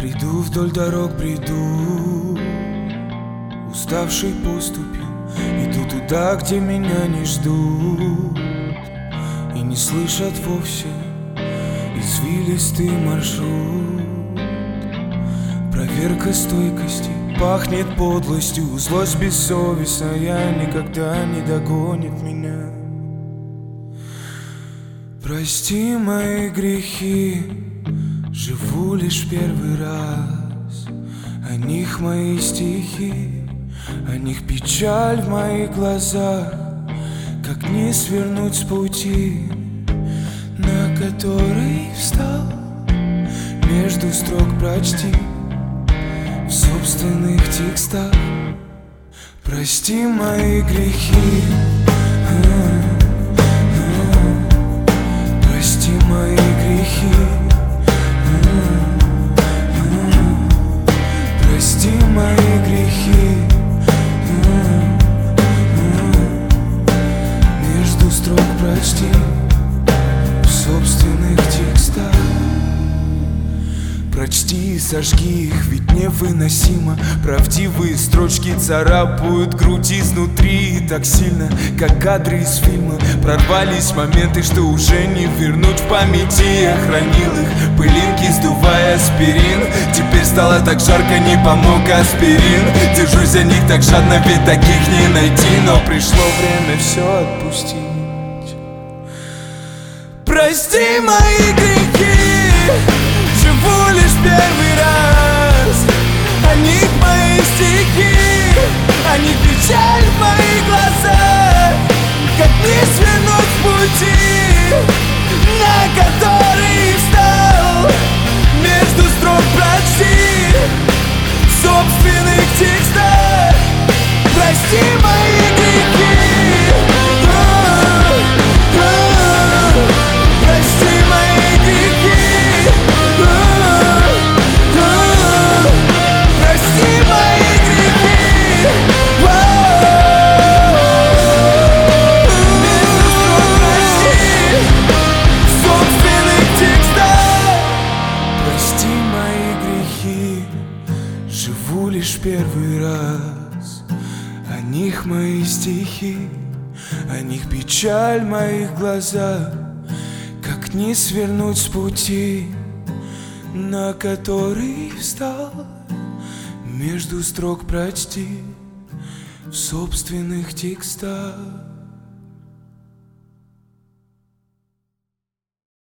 Бреду вдоль дорог, бреду, уставший поступью. Иду туда, где меня не ждут и не слышат вовсе. Извилистый маршрут, проверка стойкости. Пахнет подлостью, злость бессовестная никогда не догонит меня. Прости мои грехи, живу лишь первый раз. О них мои стихи, о них печаль в моих глазах. Как не свернуть с пути, на который встал, между строк прочти в собственных текстах. Прости мои грехи, прости мои грехи, прости мои грехи, между строк прочти в собственных текстах. Прочти и сожги их, ведь невыносимо. Правдивые строчки царапают грудь изнутри так сильно, как кадры из фильма. Прорвались моменты, что уже не вернуть в памяти. Я хранил их, пылинки сдувая аспирин. Теперь стало так жарко, не помог аспирин. Держусь за них так жадно, ведь таких не найти. Но пришло время все отпустить. Прости мои грехи, живу лишь первый раз. О них мои стихи, о них печаль в моих глазах. Как не свернуть с пути, на который встал, между строк прочти в собственных текстах. Прости мои грехи, прости мои грехи. Живу лишь первый раз. О них мои стихи, о них печаль в моих глазах. Как не свернуть с пути, на который встал, между строк прочти в собственных текстах.